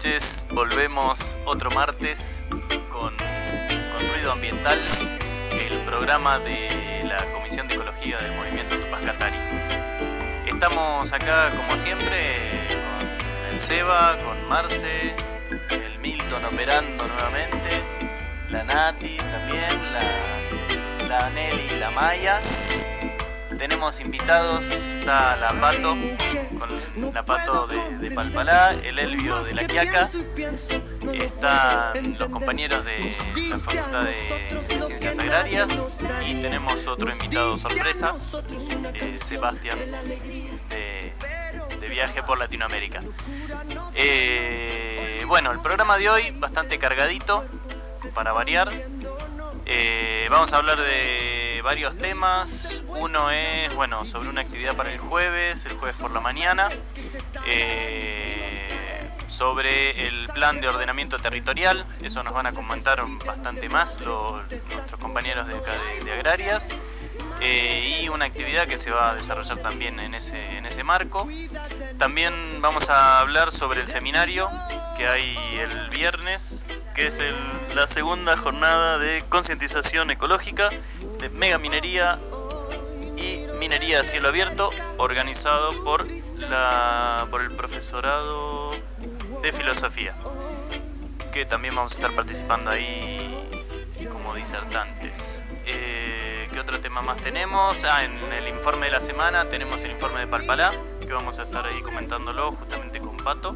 noches, volvemos otro martes con Ruido Ambiental, el programa de la Comisión de Ecología del Movimiento Tupac Katari. Estamos acá como siempre con el Seba, con Marce, el Milton operando nuevamente, la Nati también, la Nelly y la Maya. Tenemos invitados, está la Pato, con la Pato de Palpalá, el Elvio de La Quiaca, están los compañeros de la Facultad de Ciencias Agrarias y tenemos otro invitado sorpresa, Sebastián, de viaje por Latinoamérica. Bueno, el programa de hoy bastante cargadito, para variar. Vamos a hablar de varios temas. Uno es, bueno, sobre una actividad para el jueves por la mañana, sobre el plan de ordenamiento territorial. Eso nos van a comentar bastante más nuestros compañeros de acá de Agrarias, y una actividad que se va a desarrollar también en ese marco. También vamos a hablar sobre el seminario que hay el viernes, que es la segunda jornada de concientización ecológica de megaminería y minería a cielo abierto, organizado por el profesorado de filosofía, que también vamos a estar participando ahí como disertantes. ¿Qué otro tema más tenemos? En el informe de la semana tenemos el informe de Palpalá, que vamos a estar ahí comentándolo justamente con Pato.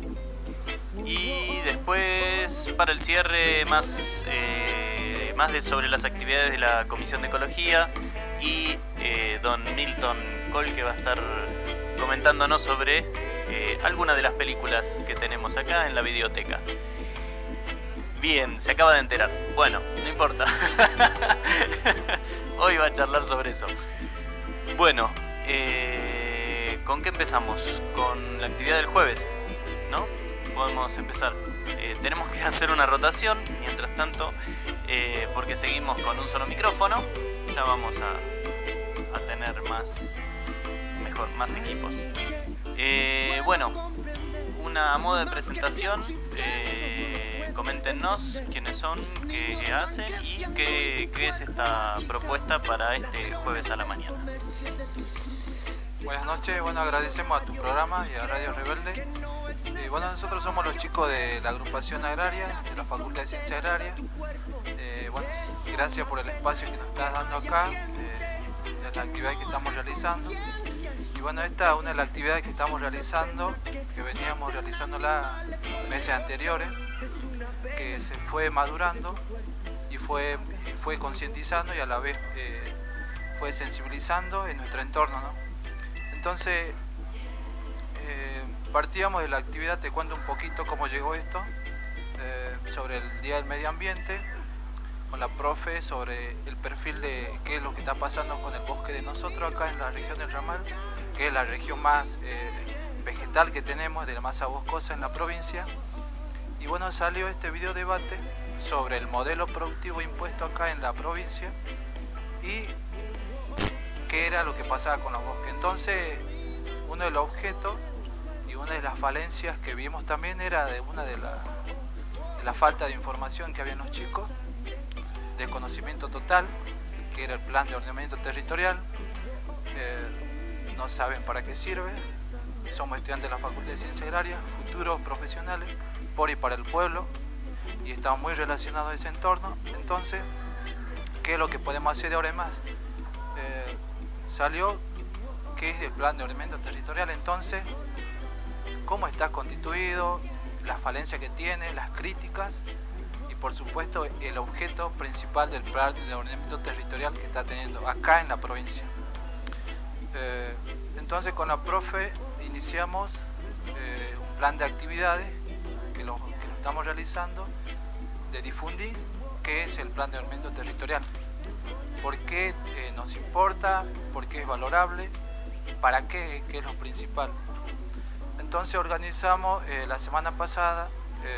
Y después, para el cierre, más sobre las actividades de la Comisión de Ecología, y don Milton Col, que va a estar comentándonos sobre algunas de las películas que tenemos acá en la videoteca. Bien, se acaba de enterar. Bueno, no importa. Hoy va a charlar sobre eso. Bueno, ¿con qué empezamos? Con la actividad del jueves, ¿no? Podemos empezar. Tenemos que hacer una rotación mientras tanto, porque seguimos con un solo micrófono. Ya vamos a tener más equipos. Bueno, a modo de presentación, coméntenos quiénes son, qué hacen y qué es esta propuesta para este jueves a la mañana. Buenas noches, bueno, agradecemos a tu programa y a Radio Rebelde. Bueno, nosotros somos los chicos de la agrupación agraria, de la Facultad de Ciencias Agrarias. Bueno, gracias por el espacio que nos estás dando acá, de la actividad que estamos realizando. Y bueno, esta es una de las actividades que estamos realizando, que veníamos realizándola meses anteriores, que se fue madurando y fue concientizando y a la vez fue sensibilizando en nuestro entorno, ¿no? Entonces, partíamos de la actividad, te cuento un poquito cómo llegó esto, sobre el Día del Medio Ambiente, con la profe, sobre el perfil de qué es lo que está pasando con el bosque de nosotros acá en la región del Ramal, que es la región más vegetal que tenemos, de la masa boscosa en la provincia. Y bueno, salió este video debate sobre el modelo productivo impuesto acá en la provincia y qué era lo que pasaba con los bosques. Entonces, uno de los objetos y una de las falencias que vimos también era de la falta de información que había en los chicos, de conocimiento total, que era el plan de ordenamiento territorial. No saben para qué sirve. Somos estudiantes de la Facultad de Ciencias Agrarias, futuros profesionales, por y para el pueblo, y estamos muy relacionados a ese entorno. Entonces, ¿qué es lo que podemos hacer de ahora en más? Salió que es el plan de ordenamiento territorial. Entonces, cómo está constituido, las falencias que tiene, las críticas y por supuesto el objeto principal del plan de ordenamiento territorial que está teniendo acá en la provincia. Entonces, con la profe iniciamos un plan de actividades que lo estamos realizando, de difundir qué es el plan de ordenamiento territorial, por qué nos importa, por qué es valorable, para qué es lo principal. Entonces organizamos la semana pasada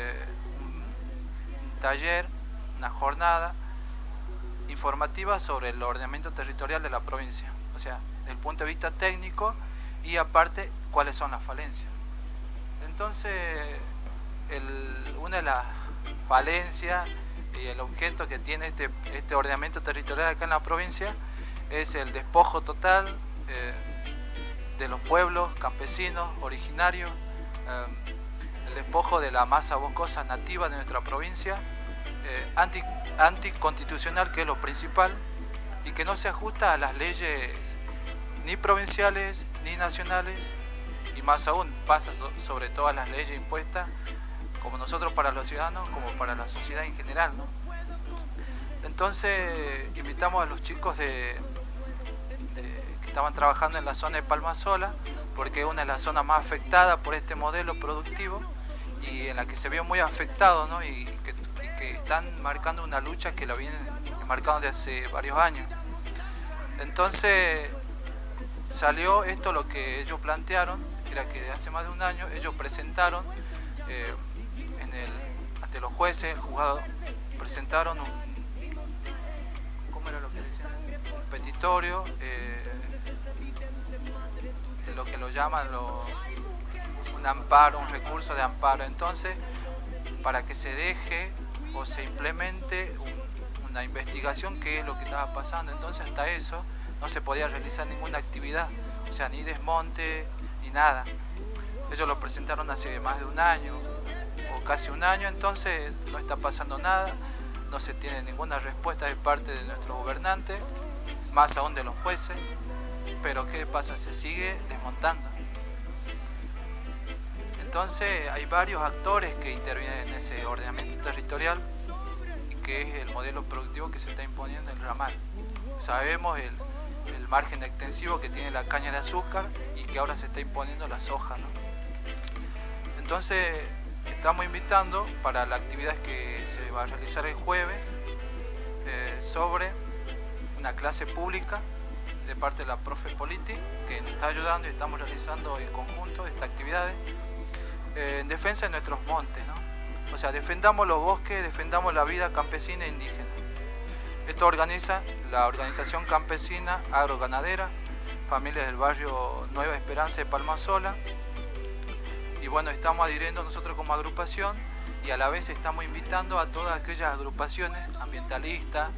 un taller, una jornada informativa sobre el ordenamiento territorial de la provincia, o sea, desde el punto de vista técnico y aparte cuáles son las falencias. Entonces una de las falencias y el objeto que tiene este ordenamiento territorial acá en la provincia es el despojo total de los pueblos campesinos originarios, el despojo de la masa boscosa nativa de nuestra provincia, anticonstitucional, que es lo principal, y que no se ajusta a las leyes ni provinciales ni nacionales, y más aún pasa sobre todas las leyes impuestas, como nosotros para los ciudadanos, como para la sociedad en general, ¿no? Entonces invitamos a los chicos que estaban trabajando en la zona de Palmasola, porque es una de las zonas más afectadas por este modelo productivo y en la que se vio muy afectado, ¿no? y que están marcando una lucha que la vienen marcando desde hace varios años. Entonces salió esto, lo que ellos plantearon, era que hace más de un año ellos presentaron ante los jueces, el juzgado, presentaron ¿cómo era lo que decían? Un petitorio, lo que lo llaman un amparo, un recurso de amparo. Entonces, para que se deje o se implemente una investigación, qué es lo que estaba pasando. Entonces, hasta eso no se podía realizar ninguna actividad, o sea, ni desmonte ni nada. Ellos lo presentaron hace más de un año o casi un año, entonces no está pasando nada, no se tiene ninguna respuesta de parte de nuestros gobernantes, más aún de los jueces. Pero ¿qué pasa? Se sigue desmontando. Entonces hay varios actores que intervienen en ese ordenamiento territorial, y que es el modelo productivo que se está imponiendo en el ramal. Sabemos el margen extensivo que tiene la caña de azúcar y que ahora se está imponiendo la soja, ¿no? Entonces estamos invitando para la actividad que se va a realizar el jueves sobre una clase pública de parte de la profe Politi, que nos está ayudando, y estamos realizando en conjunto estas actividades en defensa de nuestros montes, ¿no? O sea, defendamos los bosques, defendamos la vida campesina e indígena. Esto organiza la Organización Campesina Agroganadera, Familias del Barrio Nueva Esperanza de Palmasola, y bueno, estamos adhiriendo nosotros como agrupación, y a la vez estamos invitando a todas aquellas agrupaciones ambientalistas,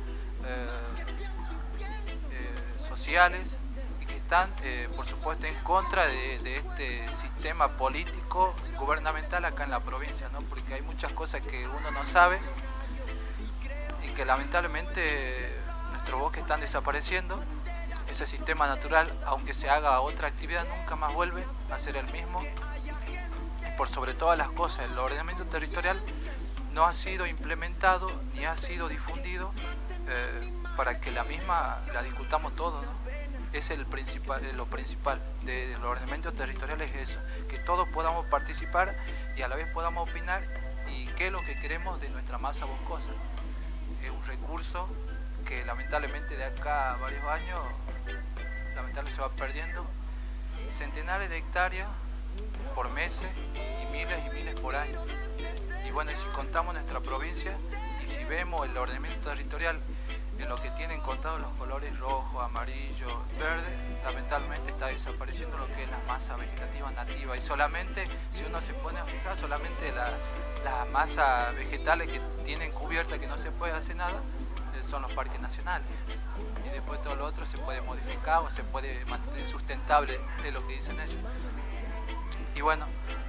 sociales, y que están por supuesto en contra de este sistema político gubernamental acá en la provincia, ¿no? Porque hay muchas cosas que uno no sabe y que lamentablemente nuestros bosques están desapareciendo. Ese sistema natural, aunque se haga otra actividad, nunca más vuelve a ser el mismo. Y por sobre todas las cosas, el ordenamiento territorial no ha sido implementado ni ha sido difundido para que la misma la discutamos todos, ¿no? Es lo principal del ordenamiento territorial, es eso, que todos podamos participar y a la vez podamos opinar y qué es lo que queremos de nuestra masa boscosa. Es un recurso que lamentablemente de acá a varios años lamentablemente se va perdiendo, centenares de hectáreas por meses y miles por año. Y bueno, si contamos nuestra provincia y si vemos el ordenamiento territorial en lo que tienen contados los colores rojo, amarillo, verde, lamentablemente está desapareciendo lo que es la masa vegetativa nativa, y solamente, si uno se pone a fijar, solamente las masas vegetales que tienen cubierta, que no se puede hacer nada, son los parques nacionales, y después todo lo otro se puede modificar o se puede mantener sustentable, es lo que dicen ellos. Y bueno,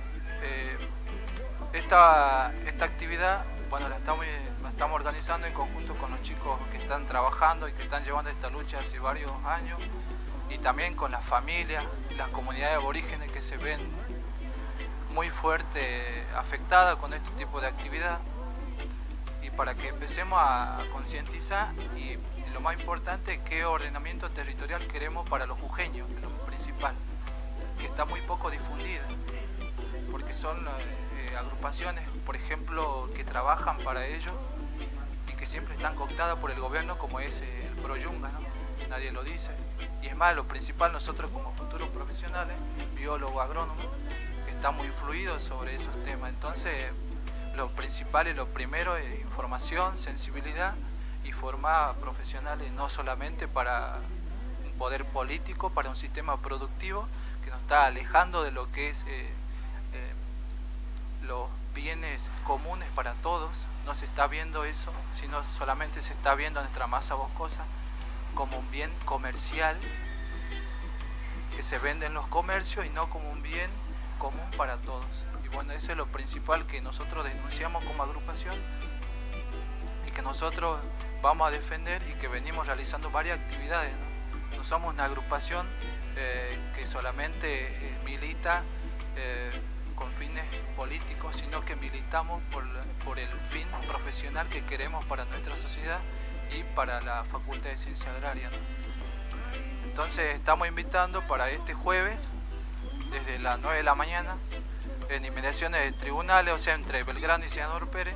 esta actividad, bueno, la estamos organizando en conjunto con los chicos que están trabajando y que están llevando esta lucha hace varios años, y también con las familias y las comunidades aborígenes que se ven muy fuerte afectadas con este tipo de actividad, y para que empecemos a concientizar y lo más importante, qué ordenamiento territorial queremos para los jujeños, lo principal, que está muy poco difundida, porque son agrupaciones, por ejemplo, que trabajan para ello y que siempre están cooptadas por el gobierno, como es el Proyunga, ¿no? Nadie lo dice. Y es más, lo principal, nosotros como futuros profesionales, biólogos, agrónomos, estamos influidos sobre esos temas. Entonces, lo principal y lo primero es información, sensibilidad y formar profesionales, no solamente para un poder político, para un sistema productivo que nos está alejando de lo que es bienes comunes para todos. No se está viendo eso, sino solamente se está viendo a nuestra masa boscosa como un bien comercial que se vende en los comercios y no como un bien común para todos. Y bueno, eso es lo principal que nosotros denunciamos como agrupación y que nosotros vamos a defender y que venimos realizando varias actividades, ¿no? No somos una agrupación que solamente milita con fines políticos, sino que militamos por el fin profesional que queremos para nuestra sociedad y para la Facultad de Ciencia Agraria, ¿no? Entonces estamos invitando para este jueves, desde las 9 de la mañana, en inmediaciones de tribunales, o sea, entre Belgrano y Senador Pérez,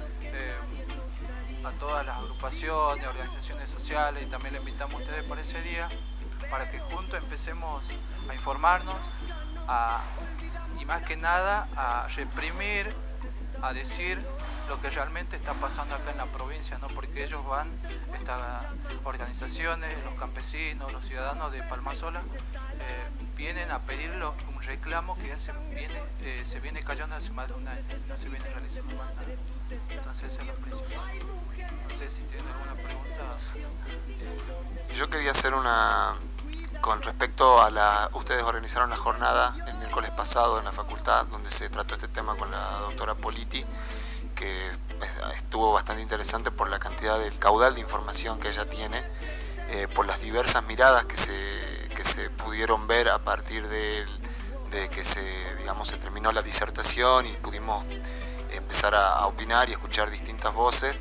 a todas las agrupaciones, organizaciones sociales, y también le invitamos a ustedes para ese día, para que juntos empecemos a informarnos, y más que nada a reprimir, a decir lo que realmente está pasando acá en la provincia, ¿no? Porque ellos van, estas organizaciones, los campesinos, los ciudadanos de Palmasola, vienen a pedirlo un reclamo que ya se viene cayendo hace más de un año, no se viene realizando más nada. Entonces eso es lo principal. No sé si tienen alguna pregunta. Yo quería hacer una... Con respecto a ustedes organizaron la jornada el miércoles pasado en la facultad, donde se trató este tema con la doctora Politi, que estuvo bastante interesante por la cantidad del caudal de información que ella tiene, por las diversas miradas que se pudieron ver a partir de que se terminó la disertación y pudimos empezar a opinar y escuchar distintas voces.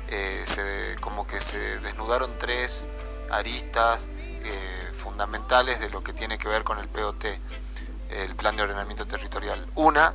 Como que se desnudaron tres aristas fundamentales de lo que tiene que ver con el POT, el Plan de Ordenamiento Territorial. Una,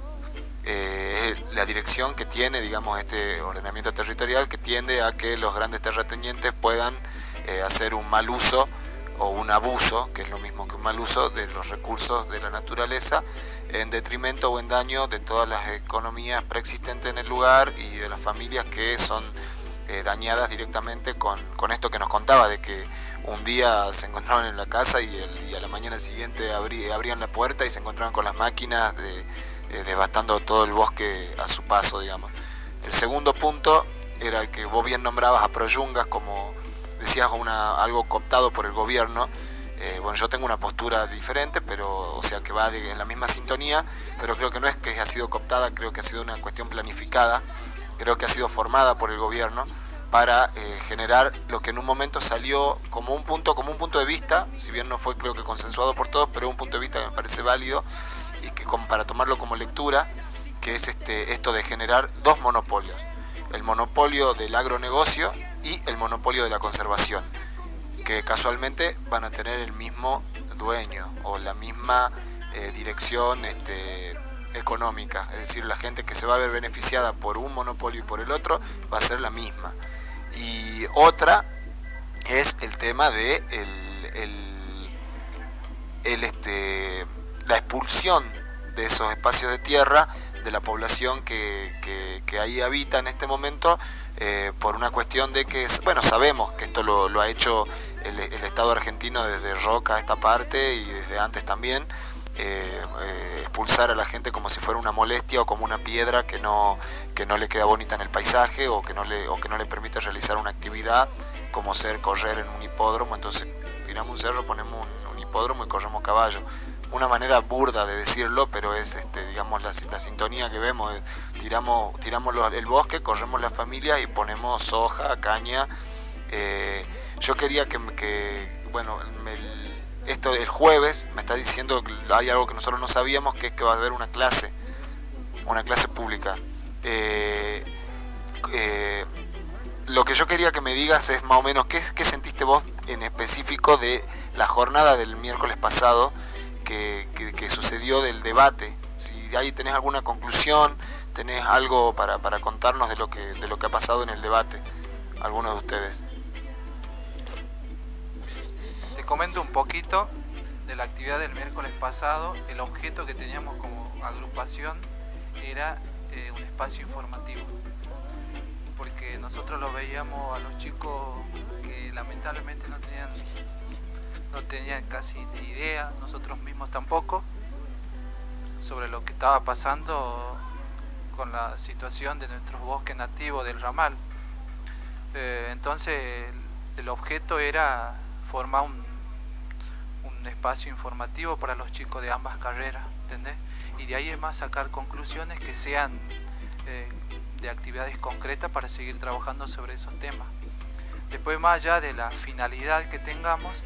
la dirección que tiene, este ordenamiento territorial, que tiende a que los grandes terratenientes puedan hacer un mal uso o un abuso, que es lo mismo que un mal uso, de los recursos de la naturaleza, en detrimento o en daño de todas las economías preexistentes en el lugar y de las familias que son dañadas directamente con esto que nos contaba, de que un día se encontraban en la casa y a la mañana siguiente abrían la puerta y se encontraban con las máquinas devastando todo el bosque a su paso, digamos. El segundo punto era el que vos bien nombrabas a Proyungas, como decías, algo cooptado por el gobierno. Yo tengo una postura diferente, pero que va en la misma sintonía, pero creo que no es que ha sido cooptada, creo que ha sido una cuestión planificada, creo que ha sido formada por el gobierno para generar lo que en un momento salió como un punto de vista, si bien no fue, creo que consensuado por todos, pero un punto de vista que me parece válido y que para tomarlo como lectura, que es esto de generar dos monopolios: el monopolio del agronegocio y el monopolio de la conservación, que casualmente van a tener el mismo dueño o la misma dirección económica, es decir, la gente que se va a ver beneficiada por un monopolio y por el otro va a ser la misma. Y otra es el tema de la expulsión de esos espacios de tierra de la población que ahí habita en este momento, por una cuestión de que, sabemos que esto lo ha hecho el Estado argentino desde Roca a esta parte y desde antes también, expulsar a la gente como si fuera una molestia o como una piedra que no le queda bonita en el paisaje o que no le permite realizar una actividad como correr en un hipódromo. Entonces tiramos un cerro, ponemos un hipódromo y corremos caballo. Una manera burda de decirlo, pero es la sintonía que vemos. Tiramos el bosque, corremos la familia y ponemos soja, caña. Yo quería el jueves me está diciendo que hay algo que nosotros no sabíamos, que es que va a haber una clase pública. Lo que yo quería que me digas es más o menos qué sentiste vos en específico de la jornada del miércoles pasado que sucedió, del debate. Si ahí tenés alguna conclusión, tenés algo para contarnos de lo que ha pasado en el debate, algunos de ustedes. Te comento un poquito de la actividad del miércoles pasado. El objeto que teníamos como agrupación era un espacio informativo, porque nosotros lo veíamos a los chicos que lamentablemente no tenían casi ni idea, nosotros mismos tampoco, sobre lo que estaba pasando con la situación de nuestros bosques nativos del ramal. Entonces el objeto era formar un espacio informativo para los chicos de ambas carreras, ¿entendés? Y de ahí es más sacar conclusiones que sean de actividades concretas para seguir trabajando sobre esos temas. Después, más allá de la finalidad que tengamos,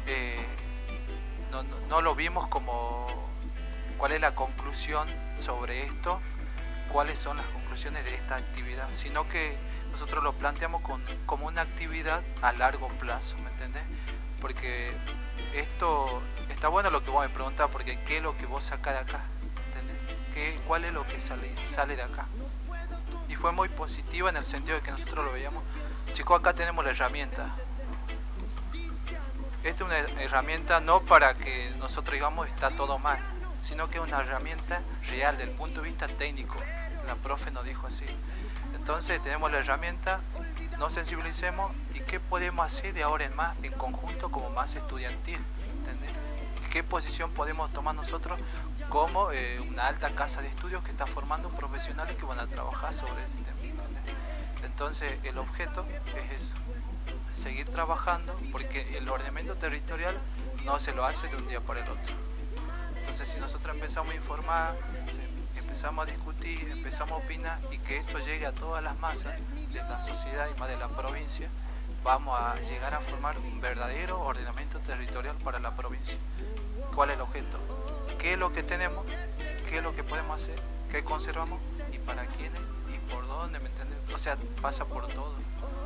no lo vimos como cuál es la conclusión sobre esto, cuáles son las conclusiones de esta actividad, sino que nosotros lo planteamos como una actividad a largo plazo, ¿me entendés? Porque esto está bueno lo que vos me preguntás, porque ¿qué es lo que vos sacás de acá? ¿Entendés? ¿Cuál es lo que sale de acá? Y fue muy positivo en el sentido de que nosotros lo veíamos. Chicos, acá tenemos la herramienta. Esta es una herramienta no para que nosotros digamos está todo mal, sino que es una herramienta real desde el punto de vista técnico. La profe nos dijo así. Entonces tenemos la herramienta, nos sensibilicemos y qué podemos hacer de ahora en más en conjunto como más estudiantil, ¿entendés? ¿Qué posición podemos tomar nosotros como una alta casa de estudios que está formando profesionales que van a trabajar sobre ese tema, ¿entendés? Entonces el objeto es eso, seguir trabajando, porque el ordenamiento territorial no se lo hace de un día para el otro. Entonces si nosotros empezamos a informar, empezamos a discutir, empezamos a opinar y que esto llegue a todas las masas de la sociedad y más de la provincia, vamos a llegar a formar un verdadero ordenamiento territorial para la provincia. ¿Cuál es el objeto? ¿Qué es lo que tenemos? ¿Qué es lo que podemos hacer? ¿Qué conservamos? ¿Y para quiénes? ¿Y por dónde? ¿Me entiendes? O sea, pasa por todo.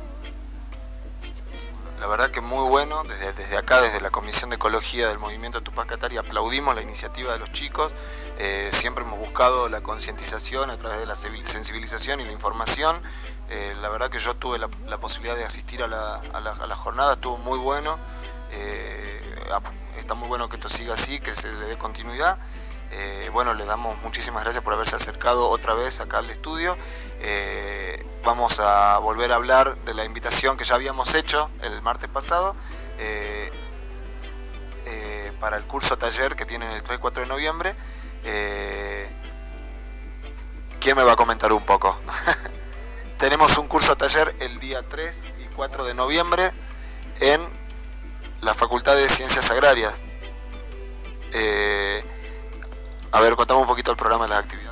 La verdad que muy bueno, desde acá, desde la Comisión de Ecología del Movimiento Tupac Katari, aplaudimos la iniciativa de los chicos. Siempre hemos buscado la concientización a través de la sensibilización y la información. La verdad que yo tuve la posibilidad de asistir a la jornada, estuvo muy bueno. Está muy bueno que esto siga así, que se le dé continuidad. Bueno, le damos muchísimas gracias por haberse acercado otra vez acá al estudio. Vamos a volver a hablar de la invitación que ya habíamos hecho el martes pasado para el curso taller que tienen el 3 y 4 de noviembre. ¿Quién me va a comentar un poco? Tenemos un curso taller el día 3 y 4 de noviembre en la Facultad de Ciencias Agrarias. A ver, contame un poquito el programa de las actividades.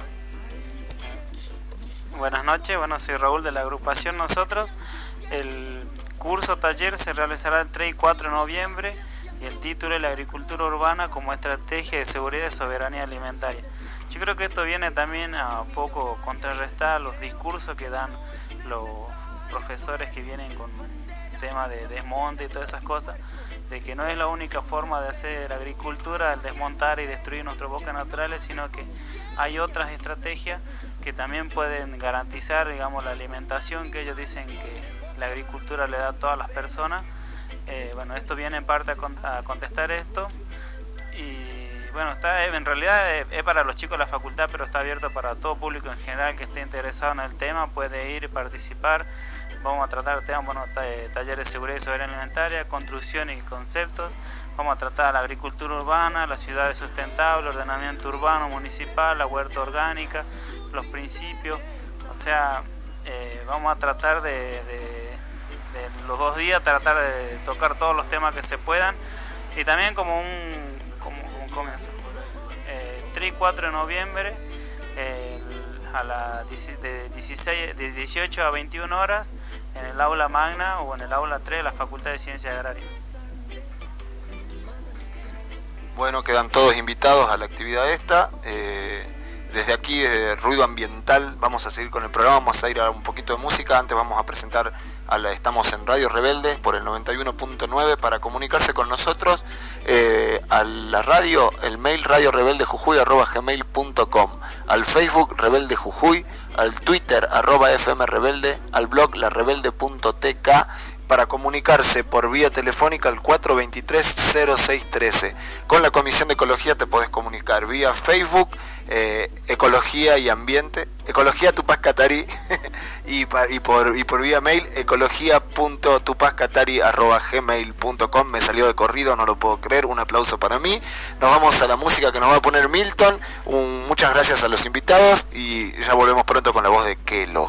Buenas noches, soy Raúl de la agrupación Nosotros. El curso taller se realizará el 3 y 4 de noviembre y el título es La agricultura urbana como estrategia de seguridad y soberanía alimentaria. Yo creo que esto viene también a poco contrarrestar los discursos que dan los profesores que vienen con temas de desmonte y todas esas cosas, de que no es la única forma de hacer agricultura el desmontar y destruir nuestros bosques naturales, sino que hay otras estrategias que también pueden garantizar, digamos, la alimentación que ellos dicen que la agricultura le da a todas las personas. Esto viene en parte a contestar esto y en realidad es para los chicos de la facultad, pero está abierto para todo público en general que esté interesado en el tema, puede ir y participar. Vamos a tratar temas, talleres de seguridad y soberanía alimentaria, construcción y conceptos. Vamos a tratar la agricultura urbana, las ciudades sustentables, ordenamiento urbano municipal, la huerta orgánica, los principios. O sea, vamos a tratar de los 2 días, tratar de tocar todos los temas que se puedan. Y también como un comienzo. 3 y 4 de noviembre, de 18 a 21 horas, en el aula magna o en el aula 3 de la Facultad de Ciencias Agrarias. Bueno, quedan todos invitados a la actividad esta. Desde aquí, desde Ruido Ambiental, vamos a seguir con el programa, vamos a ir a un poquito de música. Antes vamos a presentar, estamos en Radio Rebelde por el 91.9 para comunicarse con nosotros. A la radio, el mail radiorebeldejujuy@gmail.com, al Facebook Rebelde Jujuy, al Twitter @FMRebelde, al blog larebelde.tk para comunicarse por vía telefónica al 423-0613. Con la Comisión de Ecología te podés comunicar vía Facebook, Ecología y Ambiente, Ecología Tupac Katari, y por vía mail, ecología.tupacatari@gmail.com. Me salió de corrido, no lo puedo creer, un aplauso para mí. Nos vamos a la música que nos va a poner Milton. Muchas gracias a los invitados y ya volvemos pronto con la voz de Kelo.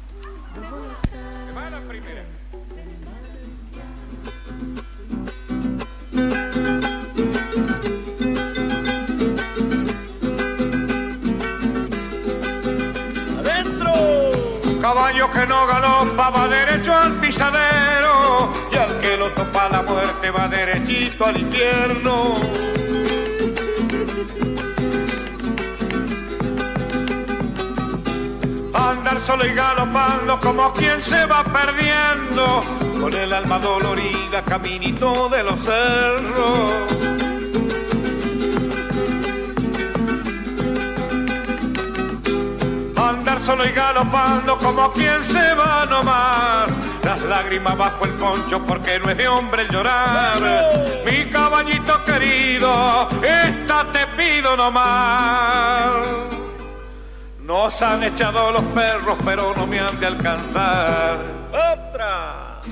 Caballo que no galopa va derecho al pisadero, y al que lo topa la muerte va derechito al infierno. Andar solo y galopando como quien se va perdiendo, con el alma dolorida caminito de los cerros. Andar solo y galopando como quien se va nomás, las lágrimas bajo el poncho porque no es de hombre el llorar. Mi caballito querido, esta te pido nomás. Nos han echado los perros pero no me han de alcanzar. ¡Otra!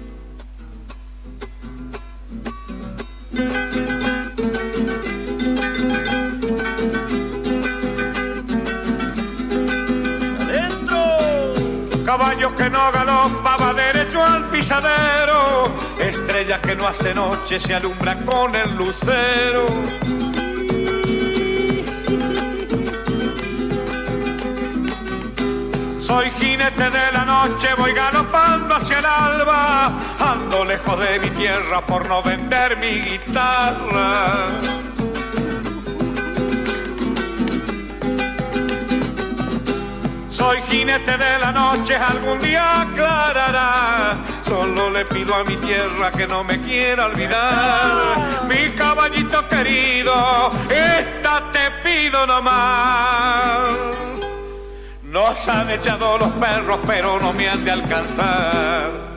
Caballo que no galopa va derecho al pisadero, estrella que no hace noche se alumbra con el lucero. Soy jinete de la noche, voy galopando hacia el alba, ando lejos de mi tierra por no vender mi guitarra. Soy jinete de la noche, algún día aclarará. Solo le pido a mi tierra que no me quiera olvidar. Mi caballito querido, esta te pido nomás. Nos han echado los perros, pero no me han de alcanzar.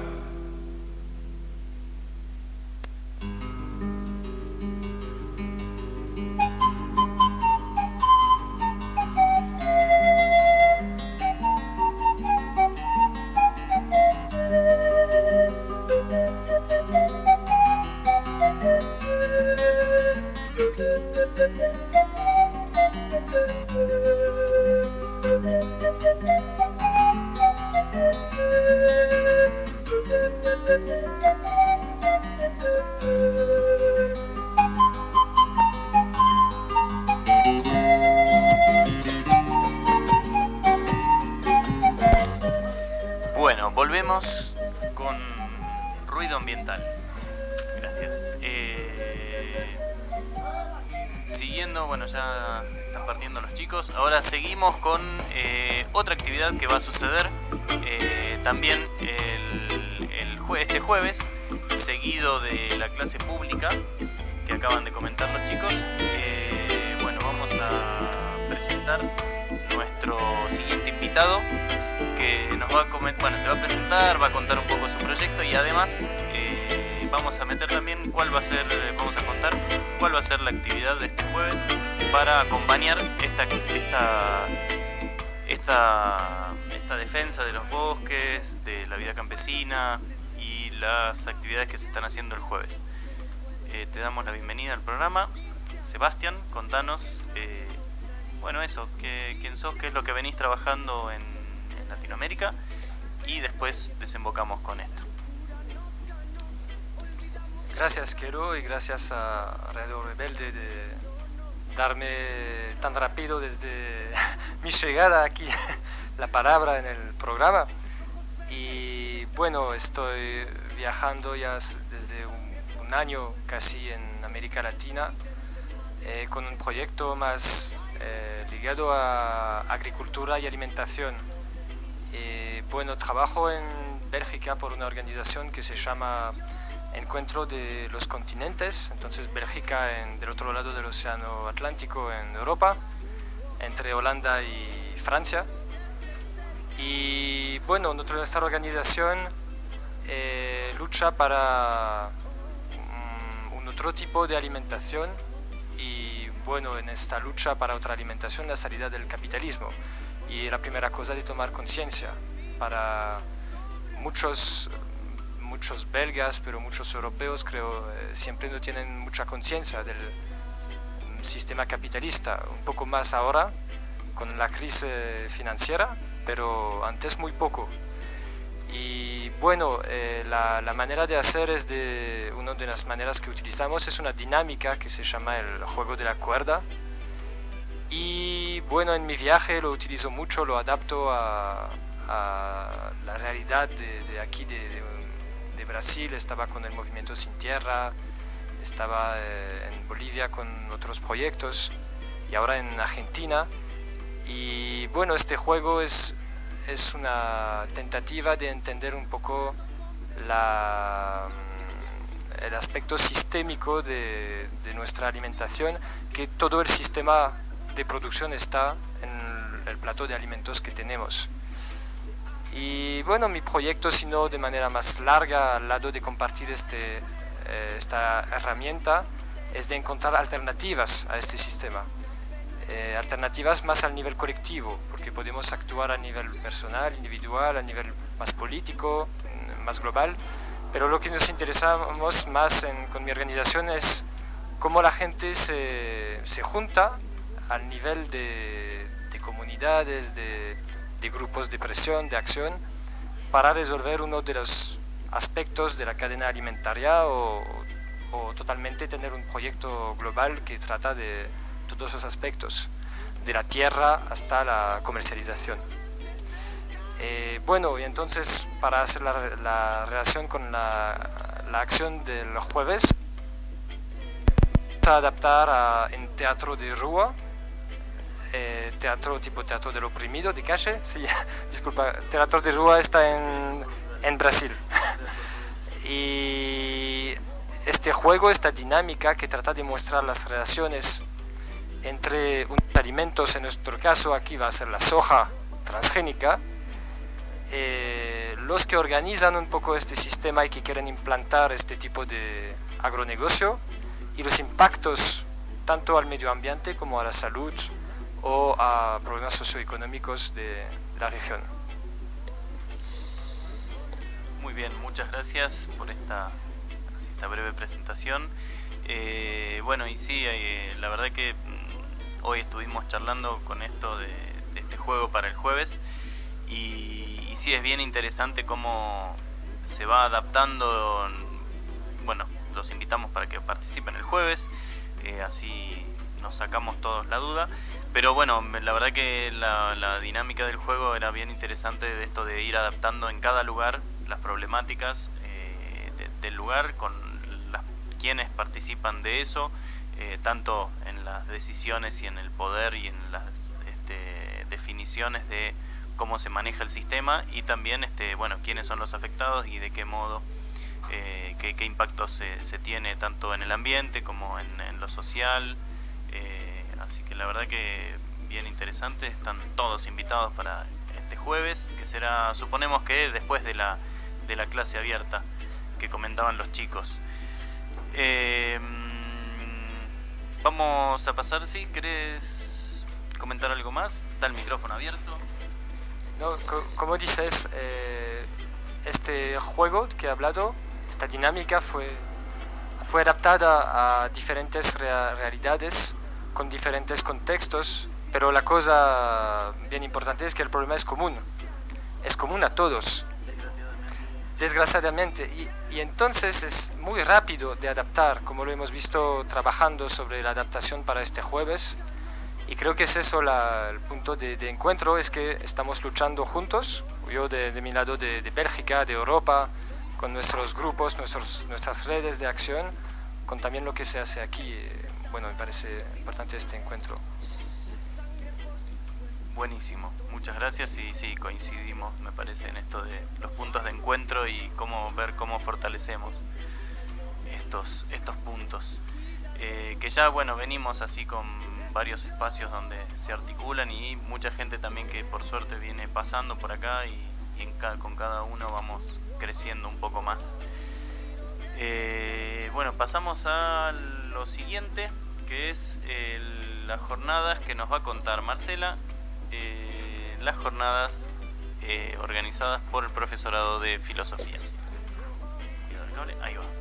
Bueno, volvemos con ruido ambiental. Gracias. Siguiendo, bueno, ya están partiendo los chicos. Ahora seguimos con otra actividad que va a suceder también este jueves, seguido de la clase pública que acaban de comentar los chicos. Bueno, vamos a presentar nuestro siguiente invitado, que nos va a se va a presentar, va a contar un poco su proyecto y además vamos a meter también vamos a contar cuál va a ser la actividad de este jueves para acompañar esta defensa de los bosques, de la vida campesina y las actividades que se están haciendo el jueves. Te damos la bienvenida al programa. Sebastián, contanos, quién sos, qué es lo que venís trabajando en Latinoamérica, y después desembocamos con esto. Gracias, Kelo, y gracias a Radio Rebelde de darme tan rápido desde mi llegada aquí la palabra en el programa. Y bueno, estoy viajando ya desde un año casi en América Latina con un proyecto más ligado a agricultura y alimentación. Bueno, trabajo en Bélgica por una organización que se llama Encuentro de los Continentes. Entonces Bélgica del otro lado del Océano Atlántico, en Europa, entre Holanda y Francia. Y bueno, nuestra organización lucha para un otro tipo de alimentación y bueno, en esta lucha para otra alimentación la salida del capitalismo. Y la primera cosa de tomar conciencia para muchos belgas, pero muchos europeos creo siempre no tienen mucha conciencia del sistema capitalista, un poco más ahora con la crisis financiera, pero antes muy poco. Y bueno, la manera de hacer es una de las maneras que utilizamos es una dinámica que se llama el juego de la cuerda. Y bueno, en mi viaje lo utilizo mucho, lo adapto a la realidad de aquí, de Brasil. Estaba con el Movimiento Sin Tierra, estaba en Bolivia con otros proyectos y ahora en Argentina. Y bueno, este juego es una tentativa de entender un poco el aspecto sistémico de nuestra alimentación, que todo el sistema de producción está en el plato de alimentos que tenemos. Y bueno, mi proyecto, sino de manera más larga, al lado de compartir esta herramienta, es de encontrar alternativas a este sistema. Alternativas más al nivel colectivo, porque podemos actuar a nivel personal, individual, a nivel más político, más global, pero lo que nos interesamos más con mi organización es cómo la gente se junta al nivel de comunidades, de grupos de presión, de acción, para resolver uno de los aspectos de la cadena alimentaria o totalmente tener un proyecto global que trata de todos esos aspectos, de la tierra hasta la comercialización. Bueno, y entonces para hacer la relación con la acción del jueves, vamos a adaptar en teatro de rúa, teatro tipo teatro del oprimido, de calle, sí, disculpa, teatro de rúa está en Brasil. Y este juego, esta dinámica que trata de mostrar las relaciones entre unos alimentos, en nuestro caso aquí va a ser la soja transgénica, los que organizan un poco este sistema y que quieren implantar este tipo de agronegocio y los impactos tanto al medio ambiente como a la salud o a problemas socioeconómicos de la región. Muy bien, muchas gracias por esta breve presentación. Bueno, y sí, la verdad que hoy estuvimos charlando con esto de este juego para el jueves y sí es bien interesante cómo se va adaptando. Bueno, los invitamos para que participen el jueves, así nos sacamos todos la duda. Pero bueno, la verdad que la dinámica del juego era bien interesante, de esto de ir adaptando en cada lugar las problemáticas del lugar con quienes participan de eso, tanto en las decisiones y en el poder y en las definiciones de cómo se maneja el sistema y también bueno, quiénes son los afectados y de qué modo, qué impacto se tiene tanto en el ambiente como en lo social. Así que la verdad que bien interesante, están todos invitados para este jueves, que será, suponemos que después de la clase abierta que comentaban los chicos. Vamos a pasar, si ¿querés comentar algo más? Está el micrófono abierto. No, como dices, este juego que he hablado, esta dinámica fue adaptada a diferentes realidades, con diferentes contextos, pero la cosa bien importante es que el problema es común a todos, desgraciadamente, y entonces es muy rápido de adaptar, como lo hemos visto trabajando sobre la adaptación para este jueves, y creo que es eso el punto de encuentro, es que estamos luchando juntos, yo de mi lado de Bélgica, de Europa, con nuestros grupos, nuestras redes de acción, con también lo que se hace aquí. Bueno, me parece importante este encuentro. Buenísimo, muchas gracias y sí, coincidimos, me parece, en esto de los puntos de encuentro y ver cómo fortalecemos estos puntos. Que ya, bueno, venimos así con varios espacios donde se articulan y mucha gente también que por suerte viene pasando por acá y y con cada uno vamos creciendo un poco más. Bueno, pasamos a lo siguiente, que es las jornadas que nos va a contar Marcela, las jornadas organizadas por el profesorado de filosofía. Ahí va.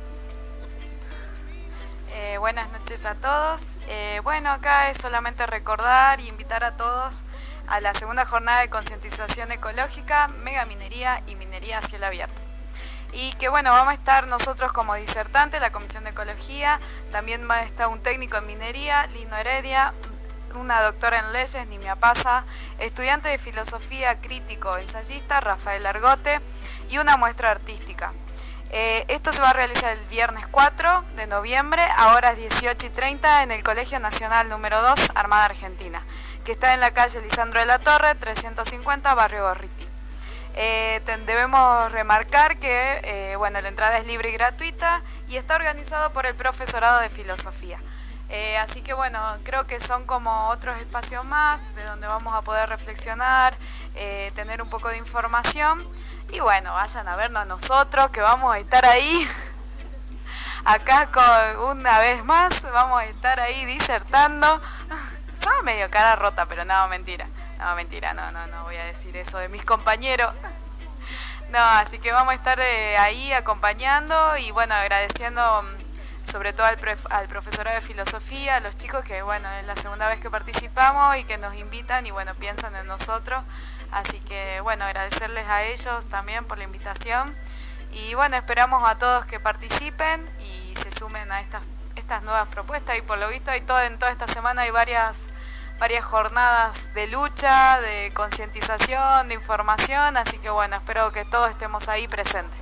Buenas noches a todos. Bueno, acá es solamente recordar e invitar a todos a la segunda jornada de concientización ecológica, megaminería y minería a cielo abierto. Y que bueno, vamos a estar nosotros como disertantes, la Comisión de Ecología, también va a estar un técnico en minería, Lino Heredia, una doctora en leyes, Nimia Pasa, estudiante de filosofía, crítico, ensayista, Rafael Argote, y una muestra artística. Esto se va a realizar el viernes 4 de noviembre a horas 18:30 en el Colegio Nacional número 2, Armada Argentina, que está en la calle Lisandro de la Torre, 350, Barrio Gorriti. Debemos remarcar que bueno, la entrada es libre y gratuita y está organizado por el profesorado de filosofía. Así que bueno, creo que son como otros espacios más de donde vamos a poder reflexionar, tener un poco de información y bueno, vayan a vernos a nosotros que vamos a estar ahí. Acá una vez más vamos a estar ahí disertando. Somos medio cara rota, pero no, mentira. No, mentira, no voy a decir eso de mis compañeros. No, así que vamos a estar ahí acompañando y bueno, agradeciendo sobre todo al profesorado de filosofía, a los chicos que bueno, es la segunda vez que participamos y que nos invitan y bueno, piensan en nosotros. Así que bueno, agradecerles a ellos también por la invitación. Y bueno, esperamos a todos que participen y se sumen a estas nuevas propuestas. Y por lo visto en toda esta semana hay varias jornadas de lucha, de concientización, de información, así que bueno, espero que todos estemos ahí presentes.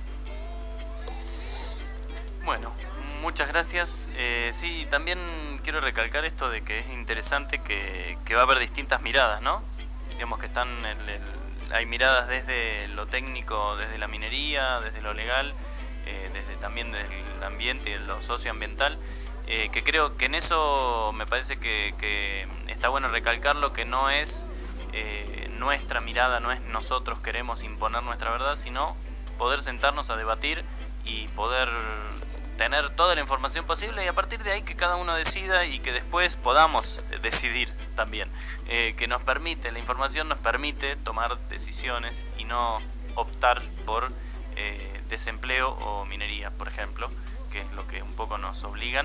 Bueno, muchas gracias. Sí, también quiero recalcar esto de que es interesante que va a haber distintas miradas, ¿no? Digamos que hay miradas desde lo técnico, desde la minería, desde lo legal, también desde el ambiente y lo socioambiental. Que creo que en eso me parece que está bueno recalcarlo, que no es nuestra mirada, no es nosotros queremos imponer nuestra verdad, sino poder sentarnos a debatir y poder tener toda la información posible y a partir de ahí que cada uno decida y que después podamos decidir también. Que nos permite, la información nos permite tomar decisiones y no optar por desempleo o minería, por ejemplo, que es lo que un poco nos obligan.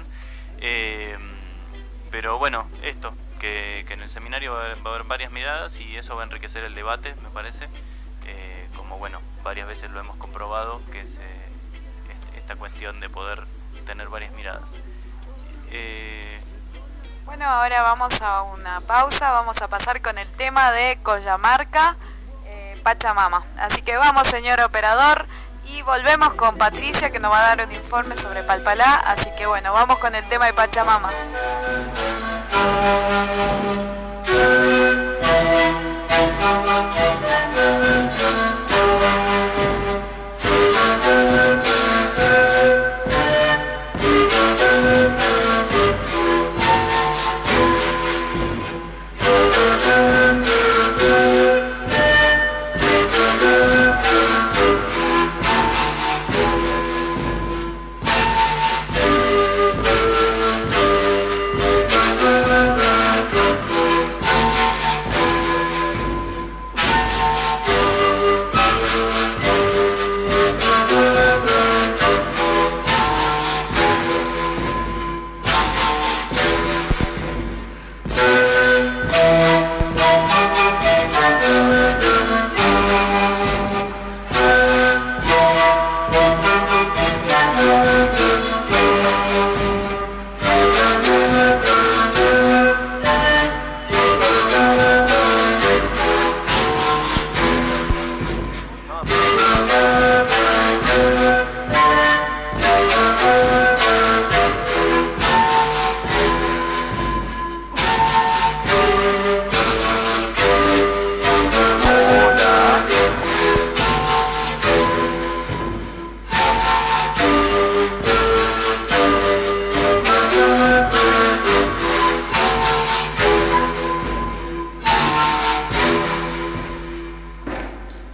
Pero bueno, esto, que en el seminario va a haber varias miradas y eso va a enriquecer el debate, me parece, como bueno, varias veces lo hemos comprobado, que es esta cuestión de poder tener varias miradas. Bueno, ahora vamos a una pausa, vamos a pasar con el tema de Coyamarca, Pachamama. Así que vamos, señor operador. Y volvemos con Patricia, que nos va a dar un informe sobre Palpalá. Así que bueno, vamos con el tema de Pachamama.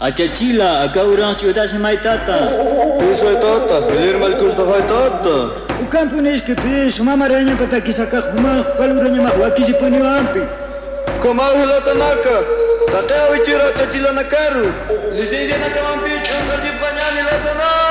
Achachila, acá urang ciudad se mai tata. Isso é tata, ele mal custa vai tata. O campo não esquece, uma maranha para aqui sacar rumah, caluranya mah aqui se põe ampi. Como hila tanaka, tata o tira achachila na carro. Licença na camampi, chanta se banhani la tanaka.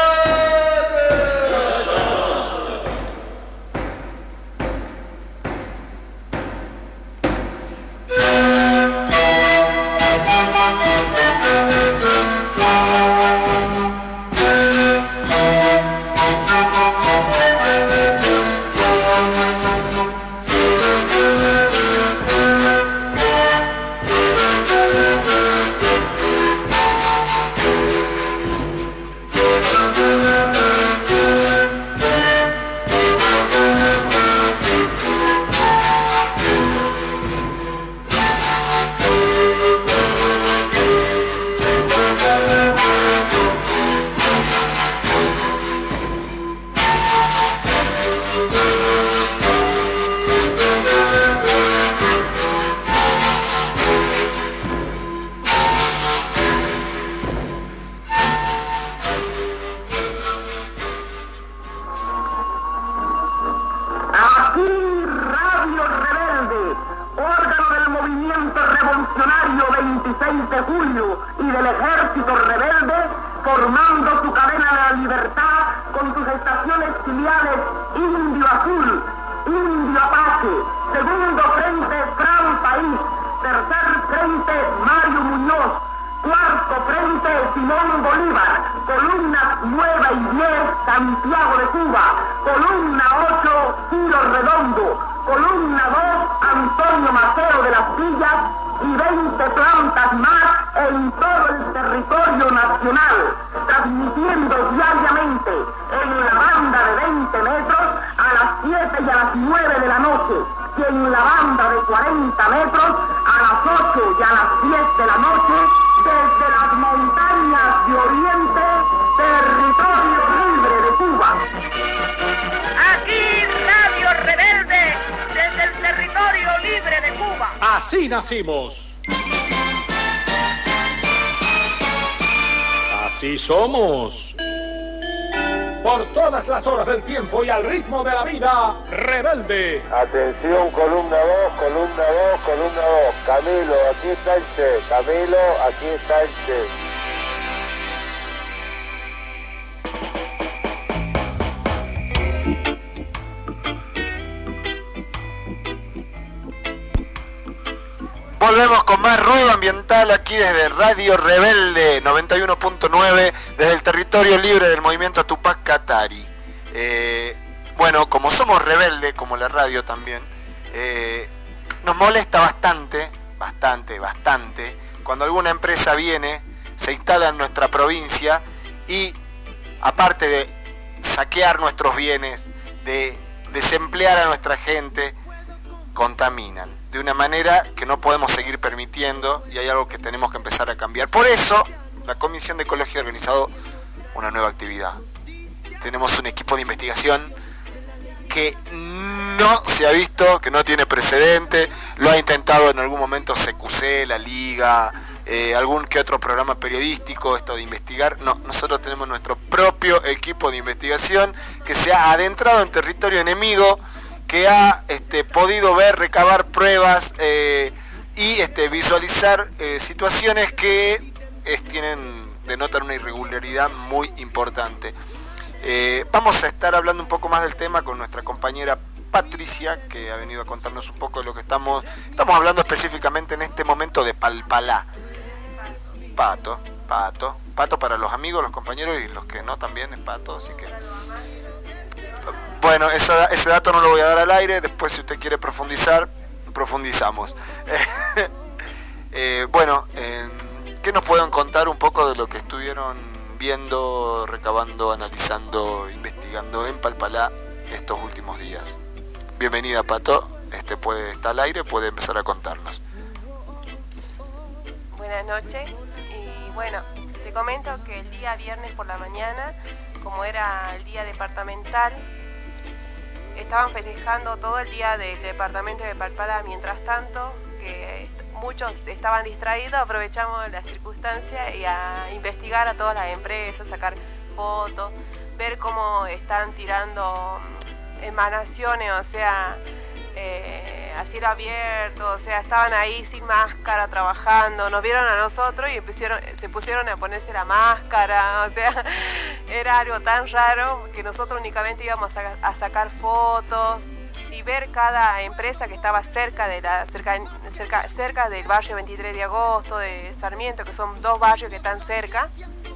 Así nacimos. Así somos. Por todas las horas del tiempo y al ritmo de la vida, rebelde. Atención, columna 2, columna 2, columna 2. Camilo, aquí está el Che. Camilo, aquí está el Che. Volvemos con más ruido ambiental aquí desde Radio Rebelde 91.9 desde el territorio libre del movimiento Tupac Katari. Bueno, como somos rebelde, como la radio también, nos molesta bastante cuando alguna empresa viene, se instala en nuestra provincia y aparte de saquear nuestros bienes, de desemplear a nuestra gente, contaminan de una manera que no podemos seguir permitiendo y hay algo que tenemos que empezar a cambiar. Por eso, la Comisión de Ecología ha organizado una nueva actividad. Tenemos un equipo de investigación que no se ha visto, que no tiene precedente, lo ha intentado en algún momento CQC, la Liga, algún que otro programa periodístico, esto de investigar. No, nosotros tenemos nuestro propio equipo de investigación que se ha adentrado en territorio enemigo, que ha podido ver, recabar pruebas y visualizar situaciones que denotan una irregularidad muy importante. Vamos a estar hablando un poco más del tema con nuestra compañera Patricia, que ha venido a contarnos un poco de lo que estamos hablando específicamente en este momento de Palpalá. Pato para los amigos, los compañeros y los que no también es pato, así que... Bueno, ese dato no lo voy a dar al aire, después si usted quiere profundizar, profundizamos. Bueno, ¿qué nos pueden contar un poco de lo que estuvieron viendo, recabando, analizando, investigando en Palpalá estos últimos días? Bienvenida, Pato, puede estar al aire, puede empezar a contarnos. Buenas noches, y bueno, te comento que el día viernes por la mañana, como era el día departamental, estaban festejando todo el día del departamento de Palpalá. Mientras tanto, que muchos estaban distraídos, aprovechamos la circunstancia y a investigar a todas las empresas, sacar fotos, ver cómo están tirando emanaciones, o sea, a cielo abierto, o sea, estaban ahí sin máscara trabajando, nos vieron a nosotros y se pusieron a ponerse la máscara, o sea, era algo tan raro que nosotros únicamente íbamos a sacar fotos y ver cada empresa que estaba cerca del barrio 23 de agosto, de Sarmiento, que son 2 barrios que están cerca.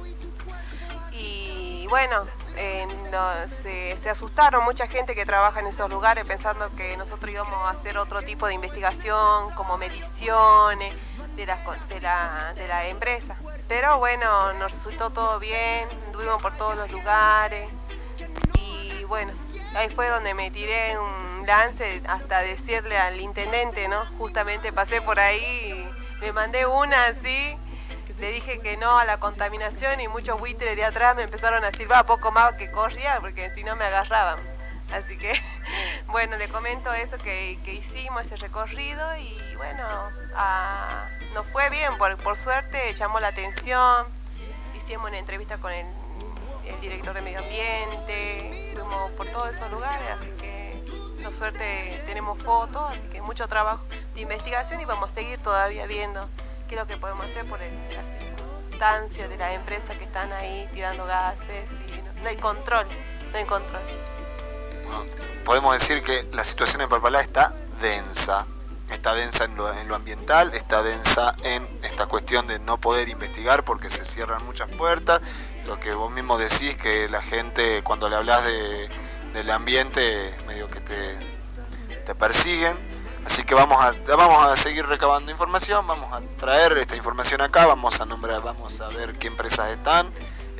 Y bueno, se asustaron mucha gente que trabaja en esos lugares pensando que nosotros íbamos a hacer otro tipo de investigación, como mediciones de la empresa. Pero bueno, nos resultó todo bien, anduvimos por todos los lugares y bueno, ahí fue donde me tiré un lance hasta decirle al intendente, ¿no? Justamente pasé por ahí y me mandé una así. Le dije que no a la contaminación y muchos buitres de atrás me empezaron a silbar poco más que corría porque si no me agarraban. Así que, bueno, le comento eso que hicimos ese recorrido y bueno, nos fue bien, por suerte llamó la atención, hicimos una entrevista con el director de Medio Ambiente, fuimos por todos esos lugares, así que por suerte tenemos fotos, así que mucho trabajo de investigación y vamos a seguir todavía viendo qué es lo que podemos hacer por las circunstancias de las empresas que están ahí tirando gases y no hay control. Bueno, podemos decir que la situación en Palpalá está densa en lo ambiental, está densa en esta cuestión de no poder investigar porque se cierran muchas puertas, lo que vos mismo decís, que la gente cuando le hablas del ambiente medio que te persiguen. Así que vamos a seguir recabando información, vamos a traer esta información acá, vamos a ver qué empresas están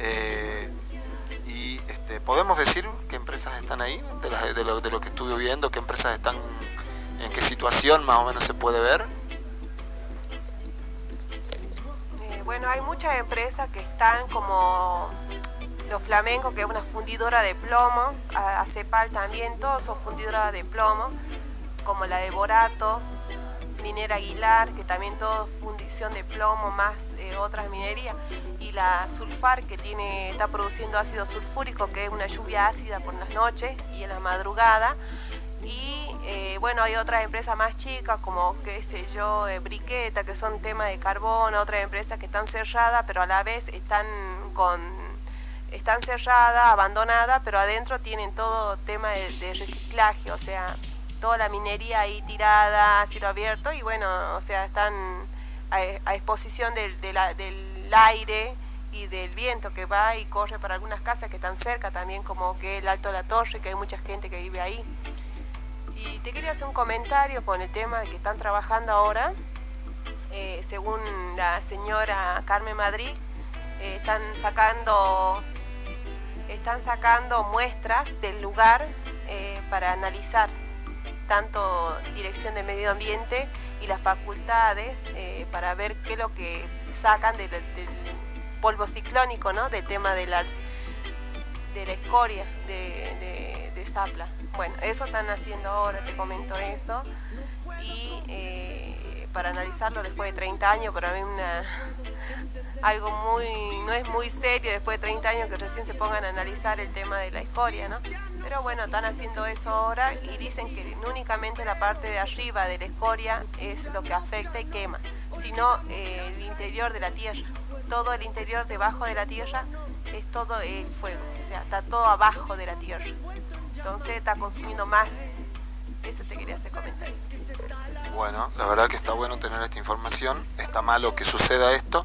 y podemos decir qué empresas están ahí, de lo que estuve viendo, qué empresas están, en qué situación más o menos se puede ver. Bueno, hay muchas empresas que están como Los Flamencos, que es una fundidora de plomo, Acepal también, todos son fundidoras de plomo, como la de Borato, Minera Aguilar, que también todo fundición de plomo más otras minerías, y la Sulfar, que está produciendo ácido sulfúrico, que es una lluvia ácida por las noches y en la madrugada. Y bueno, hay otras empresas más chicas como, qué sé yo, Briqueta, que son temas de carbono, otras empresas que están cerradas, pero a la vez están cerradas, abandonadas, pero adentro tienen todo tema de reciclaje, o sea, toda la minería ahí tirada, a cielo abierto, y bueno, o sea, están a exposición del aire y del viento que va y corre para algunas casas que están cerca también, como que el Alto de la Torre, que hay mucha gente que vive ahí. Y te quería hacer un comentario con el tema de que están trabajando ahora, según la señora Carmen Madrid, están sacando muestras del lugar para analizar, tanto Dirección de Medio Ambiente y las facultades, para ver qué es lo que sacan del polvo ciclónico, ¿no? Del tema de la escoria de Zapla. Bueno, eso están haciendo ahora, te comento eso, y para analizarlo después de 30 años, para mí algo no es muy serio después de 30 años que recién se pongan a analizar el tema de la escoria, ¿no? Pero bueno, están haciendo eso ahora y dicen que no únicamente la parte de arriba de la escoria es lo que afecta y quema, sino el interior de la tierra. Todo el interior debajo de la tierra es todo el fuego, o sea, está todo abajo de la tierra. Entonces está consumiendo más. Eso te quería hacer comentario. Bueno, la verdad que está bueno tener esta información, está malo que suceda esto.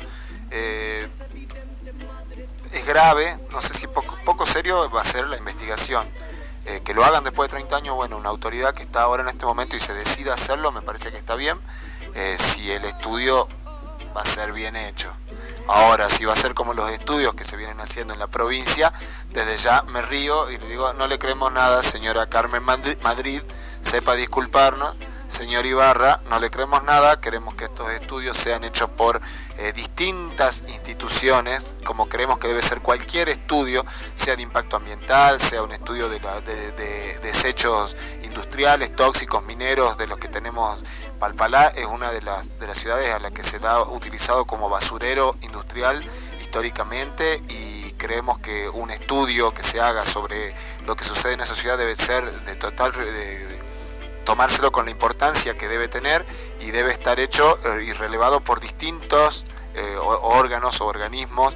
Es grave, no sé si poco serio va a ser la investigación. Que lo hagan después de 30 años, bueno, una autoridad que está ahora en este momento y se decida hacerlo, me parece que está bien, si el estudio va a ser bien hecho. Ahora, si va a ser como los estudios que se vienen haciendo en la provincia, desde ya me río y le digo, no le creemos nada, señora Carmen Madrid, sepa disculparnos, señor Ibarra, no le creemos nada, queremos que estos estudios sean hechos por distintas instituciones, como creemos que debe ser cualquier estudio, sea de impacto ambiental, sea un estudio de desechos industriales, tóxicos, mineros, de los que tenemos. Palpalá es una de las ciudades a la que se ha utilizado como basurero industrial históricamente, y creemos que un estudio que se haga sobre lo que sucede en esa ciudad debe ser de total... tomárselo con la importancia que debe tener, y debe estar hecho y relevado por distintos órganos o organismos,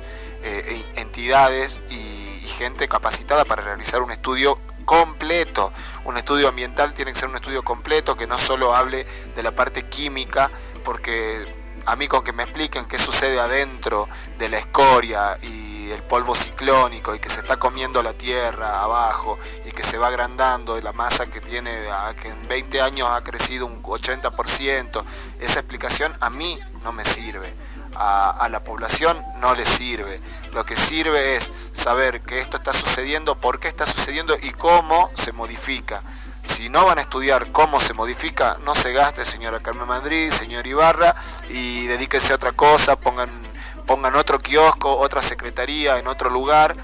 entidades y gente capacitada para realizar un estudio completo. Un estudio ambiental tiene que ser un estudio completo, que no solo hable de la parte química, porque a mí con que me expliquen qué sucede adentro de la escoria y el polvo ciclónico, y que se está comiendo la tierra abajo y que se va agrandando de la masa que tiene, que en 20 años ha crecido un 80%, esa explicación a mí no me sirve, a la población no le sirve. Lo que sirve es saber que esto está sucediendo, por qué está sucediendo y cómo se modifica. Si no van a estudiar cómo se modifica, no se gaste, señora Carmen Madrid, señor Ibarra, y dedíquense a otra cosa, pongan otro kiosco, otra secretaría en otro lugar,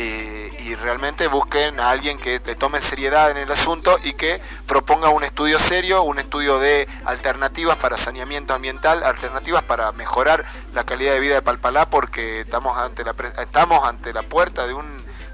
y realmente busquen a alguien que le tome seriedad en el asunto y que proponga un estudio serio, un estudio de alternativas para saneamiento ambiental, alternativas para mejorar la calidad de vida de Palpalá, porque estamos ante la puerta de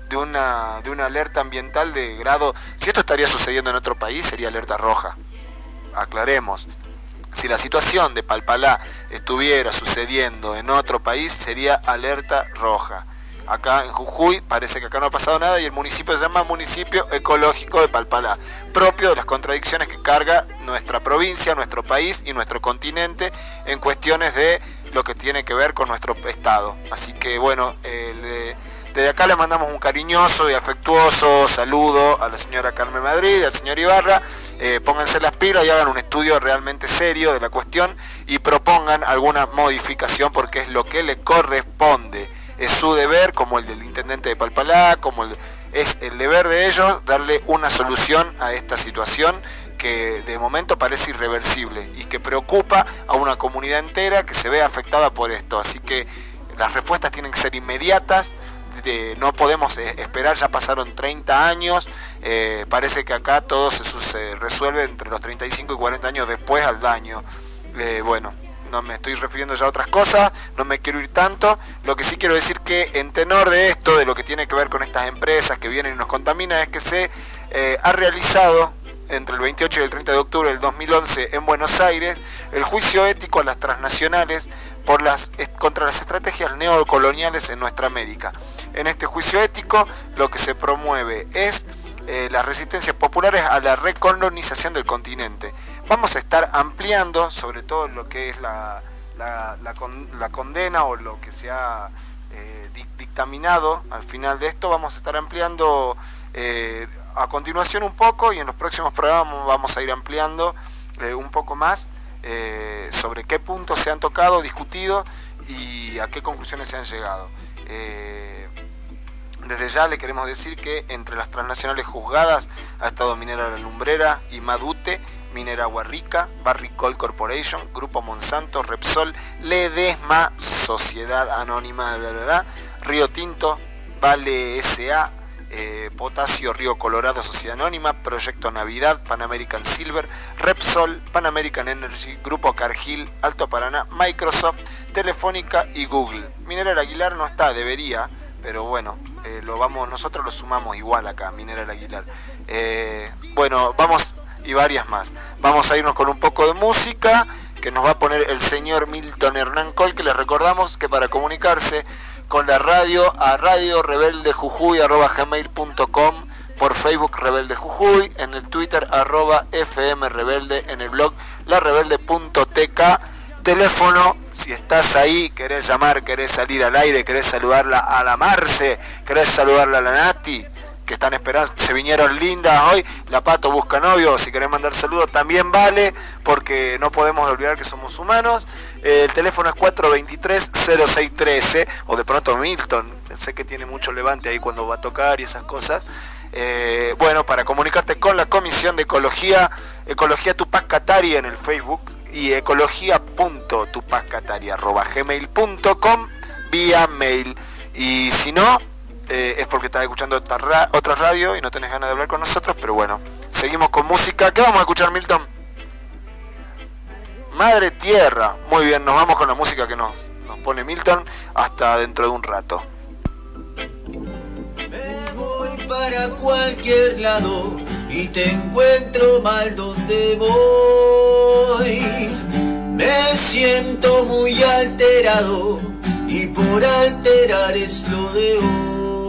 una alerta ambiental de grado. Si esto estaría sucediendo en otro país, sería alerta roja. Aclaremos. Si la situación de Palpalá estuviera sucediendo en otro país, sería alerta roja. Acá en Jujuy parece que acá no ha pasado nada, y el municipio se llama Municipio Ecológico de Palpalá, propio de las contradicciones que carga nuestra provincia, nuestro país y nuestro continente en cuestiones de lo que tiene que ver con nuestro estado. Así que bueno, desde acá le mandamos un cariñoso y afectuoso saludo a la señora Carmen Madrid y al señor Ibarra. Pónganse las pilas y hagan un estudio realmente serio de la cuestión y propongan alguna modificación, porque es lo que le corresponde. Es su deber, como el del intendente de Palpalá, es el deber de ellos darle una solución a esta situación que de momento parece irreversible y que preocupa a una comunidad entera que se ve afectada por esto. Así que las respuestas tienen que ser inmediatas. No podemos esperar, ya pasaron 30 años, parece que acá todo se resuelve entre los 35 y 40 años después al daño. Bueno, no me estoy refiriendo ya a otras cosas, no me quiero ir tanto. Lo que sí quiero decir que en tenor de esto, de lo que tiene que ver con estas empresas que vienen y nos contaminan, es que se ha realizado entre el 28 y el 30 de octubre del 2011 en Buenos Aires el juicio ético a las transnacionales contra las estrategias neocoloniales en nuestra América. En este juicio ético lo que se promueve es las resistencias populares a la recolonización del continente. Vamos a estar ampliando sobre todo lo que es la condena o lo que se ha dictaminado al final de esto. Vamos a estar ampliando a continuación un poco, y en los próximos programas vamos a ir ampliando un poco más sobre qué puntos se han tocado, discutido y a qué conclusiones se han llegado. Desde ya le queremos decir que entre las transnacionales juzgadas ha estado Minera La Lumbrera y Madute, Minera Agua Rica, Barrick-Gold Corporation, Grupo Monsanto, Repsol, Ledesma, Sociedad Anónima, Río Tinto, Vale S.A., Potasio Río Colorado, Sociedad Anónima, Proyecto Navidad, Pan American Silver, Repsol, Pan American Energy, Grupo Cargill, Alto Paraná, Microsoft, Telefónica y Google. Minera El Aguilar no está, debería, pero bueno, nosotros lo sumamos igual acá, Minera El Aguilar. Bueno, vamos, y varias más. Vamos a irnos con un poco de música que nos va a poner el señor Milton Hernán Col, que les recordamos que para comunicarse con la radio, a radiorebeldejujuy@gmail.com, por Facebook Rebelde Jujuy, en el Twitter @fmrebelde, en el blog larebelde.tk. Teléfono, si estás ahí, querés llamar, querés salir al aire, querés saludarla a la Marce, querés saludarla a la Nati, que están esperando, se vinieron lindas hoy. La Pato busca novio, si querés mandar saludos también vale, porque no podemos olvidar que somos humanos. El teléfono es 423-0613, o de pronto Milton, sé que tiene mucho levante ahí cuando va a tocar y esas cosas. Bueno, para comunicarte con la Comisión de Ecología, Ecología Tupac Katari en el Facebook y ecología.tupacatari@gmail.com vía mail. Y si no, es porque estás escuchando otra radio y no tenés ganas de hablar con nosotros, pero bueno, seguimos con música. ¿Qué vamos a escuchar, Milton? Madre Tierra. Muy bien, nos vamos con la música que nos pone Milton hasta dentro de un rato. Me voy para cualquier lado y te encuentro mal donde voy. Me siento muy alterado y por alterar es lo de hoy.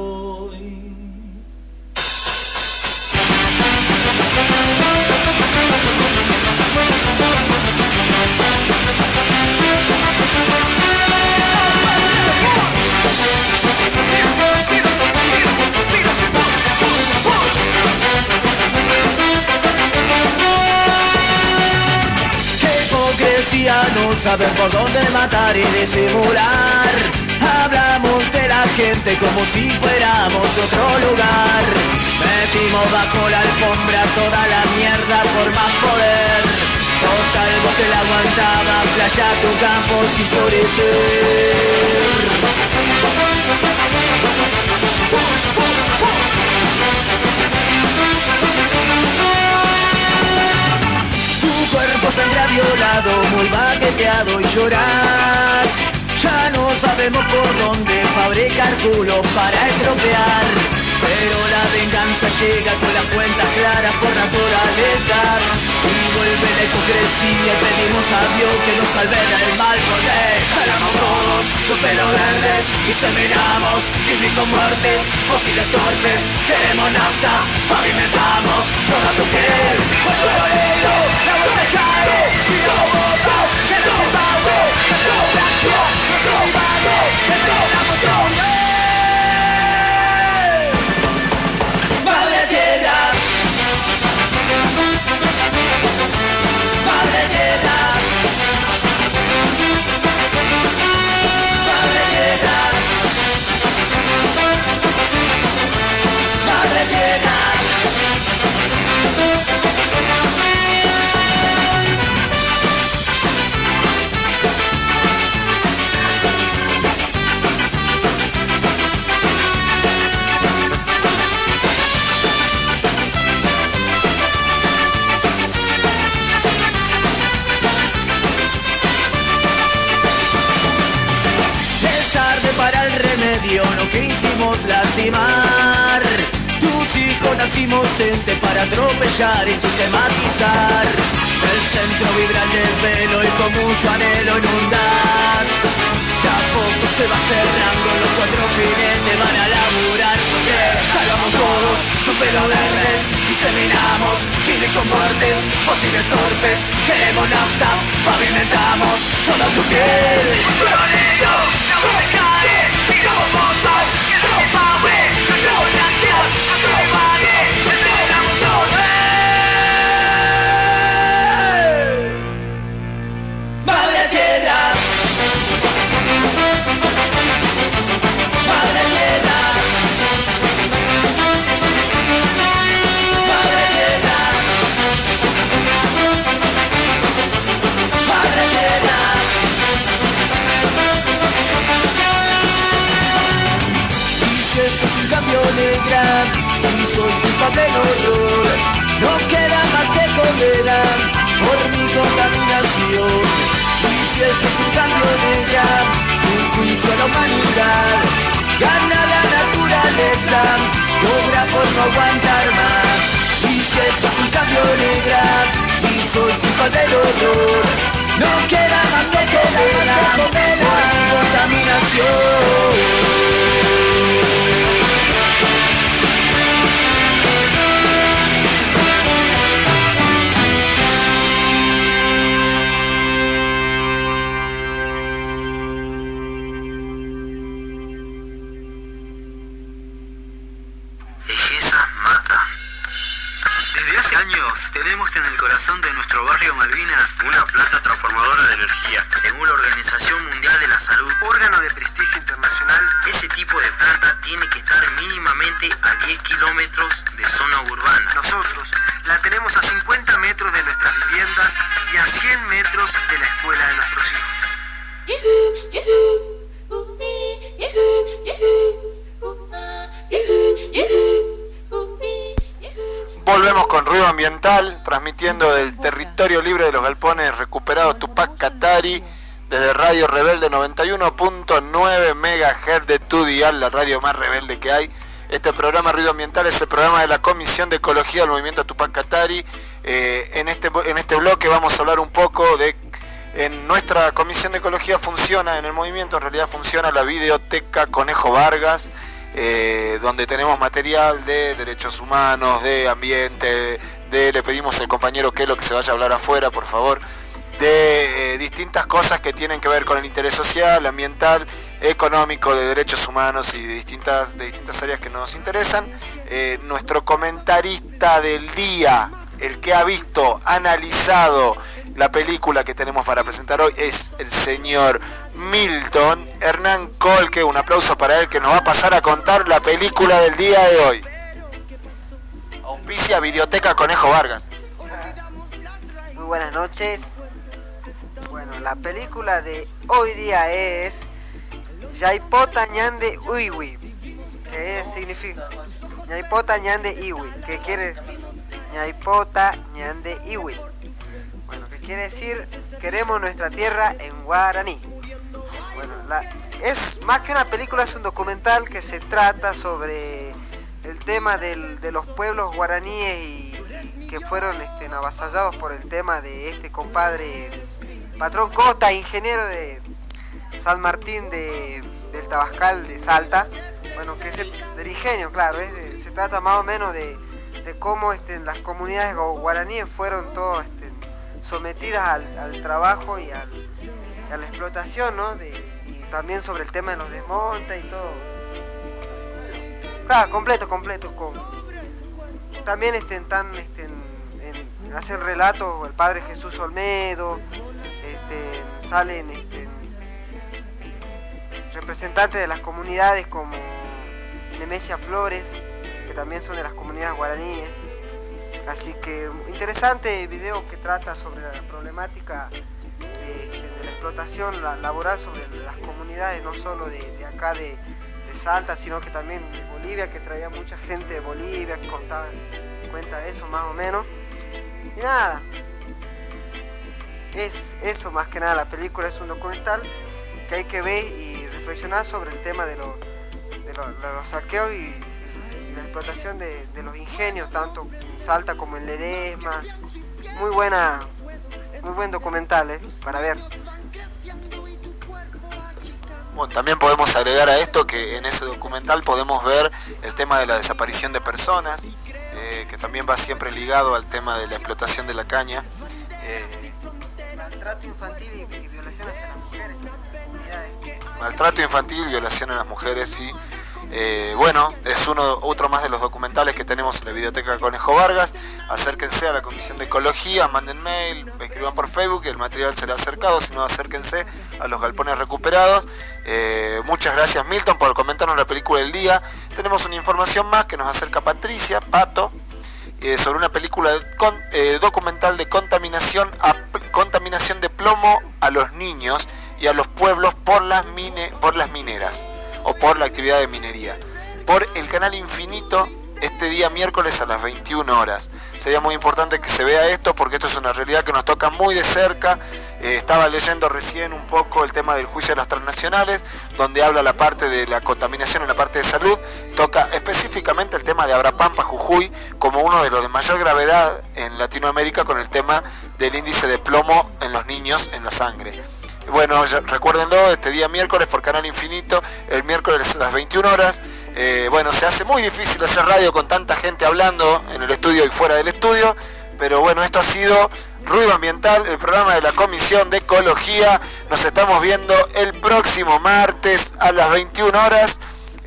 No saben por dónde matar y disimular. Hablamos de la gente como si fuéramos de otro lugar. Metimos bajo la alfombra toda la mierda por más poder. Total vos te la aguantaba, playa tu campo sin florecer. Tu cuerpo sangre violado, muy baqueteado y llorás. Ya no sabemos por dónde fabricar culos para estropear. Pero la venganza llega con las cuentas claras por naturaleza. Y vuelve la hipocresía y pedimos a Dios que nos salve del mal. Porque jalamos todos los pelos verdes y seminamos químicos muertes, fósiles torpes. Queremos nafta, pavimentamos toda tu piel. Colorero, la voz se cae, tiro botas, que no se pague. Nuestro blanco, nuestro vago, nuestro emoción. Madre Tierra, Madre Tierra, Madre Tierra, Madre Tierra. Para el remedio, no quisimos lastimar. Tus hijos nacimos para atropellar y sistematizar. El centro vibra el desvelo y con mucho anhelo inundas. De a poco se va cerrando, los cuatro jinetes van a laburar. Porque jalamos todos los pelos verdes y seminamos químicos muertes, fósiles torpes. Queremos nafta, pavimentamos toda tu piel. Colorero, la voz se cae, tiro botas, que no pague. Nuestro blanco, nuestro vague, nuestro emoción. Madre Tierra, Madre Tierra, Madre Tierra, Madre Tierra. Dice que es un cambio negra y soy culpable del horror. No queda más que condena por mi contaminación. Y si esto es un cambio negra, un juicio a la humanidad. Gana la naturaleza, logra por no aguantar más. Y si esto es un cambio negra, y soy culpable del horror. No queda más que condena por mi contaminación. Tenemos en el corazón de nuestro barrio Malvinas una planta transformadora de energía. Según la Organización Mundial de la Salud, órgano de prestigio internacional, ese tipo de planta tiene que estar mínimamente a 10 kilómetros de zona urbana. Nosotros la tenemos a 50 metros de nuestras viviendas y a 100 metros de la escuela de nuestros hijos. Volvemos con Ruido Ambiental, transmitiendo del territorio libre de los galpones recuperados Tupac Katari, desde Radio Rebelde 91.9 MHz de tu dial, la radio más rebelde que hay. Este programa Ruido Ambiental es el programa de la Comisión de Ecología del Movimiento Tupac Katari. En este bloque vamos a hablar un poco de... En nuestra Comisión de Ecología funciona, en el movimiento en realidad funciona la videoteca Conejo Vargas, donde tenemos material de derechos humanos, de ambiente, le pedimos al compañero Kelo que se vaya a hablar afuera, por favor, de distintas cosas que tienen que ver con el interés social, ambiental, económico, de derechos humanos y de distintas áreas que nos interesan. Nuestro comentarista del día, el que ha visto, analizado la película que tenemos para presentar hoy, es el señor Milton Hernán Colque. Un aplauso para él, que nos va a pasar a contar la película del día de hoy. Auspicia Videoteca Conejo Vargas. Muy buenas noches. Bueno, la película de hoy día es Yaipota Ñande Uiwi, que significa Yaipota Ñande Iwi, que quiere Yaipota Ñande Iwi. Bueno, que quiere decir queremos nuestra tierra en guaraní. Bueno, es más que una película, es un documental que se trata sobre el tema de los pueblos guaraníes y que fueron avasallados por el tema de este compadre Patrón Costa, ingeniero de San Martín del Tabascal de Salta. Bueno, que es del ingenio, claro, se trata más o menos de cómo las comunidades guaraníes fueron todas sometidas al trabajo y a la explotación, ¿no? Y también sobre el tema de los desmontes y todo. Claro, completo. También hacen relatos el padre Jesús Olmedo, salen representantes de las comunidades como Nemesia Flores, que también son de las comunidades guaraníes. Así que interesante video que trata sobre la problemática de la explotación laboral sobre las comunidades, no solo de acá de Salta, sino que también de Bolivia, que traía mucha gente de Bolivia, que cuenta eso más o menos. Y nada, es eso más que nada. La película es un documental que hay que ver y reflexionar sobre el tema de los saqueos y la explotación de los ingenios, tanto en Salta como en Ledesma. Muy buen documental para ver. Bueno, también podemos agregar a esto que en ese documental podemos ver el tema de la desaparición de personas, que también va siempre ligado al tema de la explotación de la caña. Maltrato infantil y violación hacia las mujeres. Maltrato infantil, violación a las mujeres, sí. Bueno, es otro más de los documentales que tenemos en la Videoteca Conejo Vargas. Acérquense a la Comisión de Ecología, manden mail, escriban por Facebook, el material será acercado. Si no, acérquense a los galpones recuperados. Muchas gracias, Milton, por comentarnos la película del día. Tenemos una información más que nos acerca Patricia Pato, sobre una película documental de contaminación de plomo a los niños y a los pueblos por las mineras, o por la actividad de minería, por el canal Infinito, este día miércoles a las 21 horas. Sería muy importante que se vea esto, porque esto es una realidad que nos toca muy de cerca. Estaba leyendo recién un poco el tema del juicio de las transnacionales, donde habla la parte de la contaminación en la parte de salud. Toca específicamente el tema de Abrapampa, Jujuy, como uno de los de mayor gravedad en Latinoamérica, con el tema del índice de plomo en los niños en la sangre. Bueno, recuérdenlo, este día miércoles por Canal Infinito, el miércoles a las 21 horas. Bueno, se hace muy difícil hacer radio con tanta gente hablando en el estudio y fuera del estudio, pero bueno, esto ha sido Ruido Ambiental, el programa de la Comisión de Ecología. Nos estamos viendo el próximo martes a las 21 horas.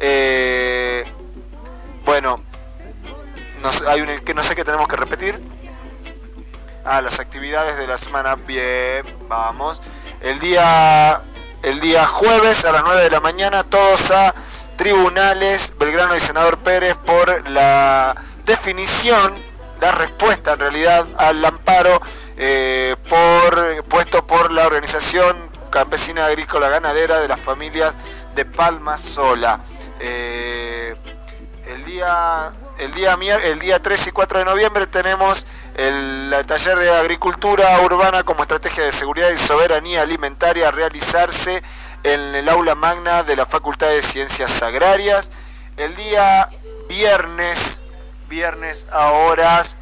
Bueno, hay que no sé qué tenemos que repetir. Las actividades de la semana. Bien, vamos. El día jueves a las 9 de la mañana, todos a Tribunales Belgrano y Senador Pérez por la definición dar respuesta en realidad al amparo puesto por la organización campesina agrícola ganadera de las familias de Palma Sola. El día 3 y 4 de noviembre tenemos el taller de agricultura urbana como estrategia de seguridad y soberanía alimentaria a realizarse en el aula magna de la Facultad de Ciencias Agrarias. El día viernes a horas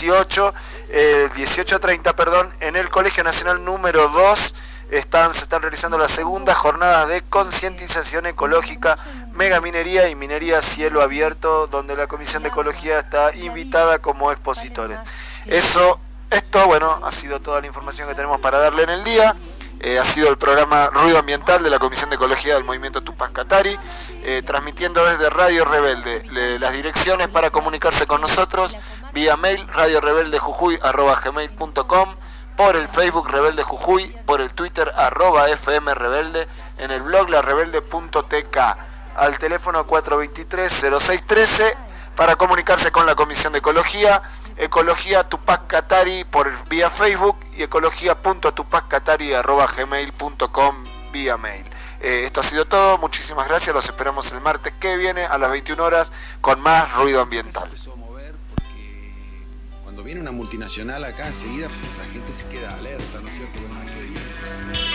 18:30, en el Colegio Nacional número 2 se están realizando las segundas jornadas de concientización ecológica, megaminería y minería a cielo abierto, donde la Comisión de Ecología está invitada como expositores. Esto, bueno, ha sido toda la información que tenemos para darle en el día. Ha sido el programa Ruido Ambiental de la Comisión de Ecología del Movimiento Tupac Katari, transmitiendo desde Radio Rebelde. Las direcciones para comunicarse con nosotros: vía mail radiorebeldejujuy@gmail.com, por el Facebook Rebelde Jujuy, por el Twitter @FMRebelde, en el blog larebelde.tk, al teléfono 423-0613 para comunicarse con la Comisión de Ecología, Ecología Tupac Katari por vía Facebook y ecología.tupaccatari@gmail.com vía mail. Esto ha sido todo, muchísimas gracias, los esperamos el martes que viene a las 21 horas con más Ruido Ambiental. Cuando viene una multinacional acá enseguida la gente se queda alerta, ¿no es cierto?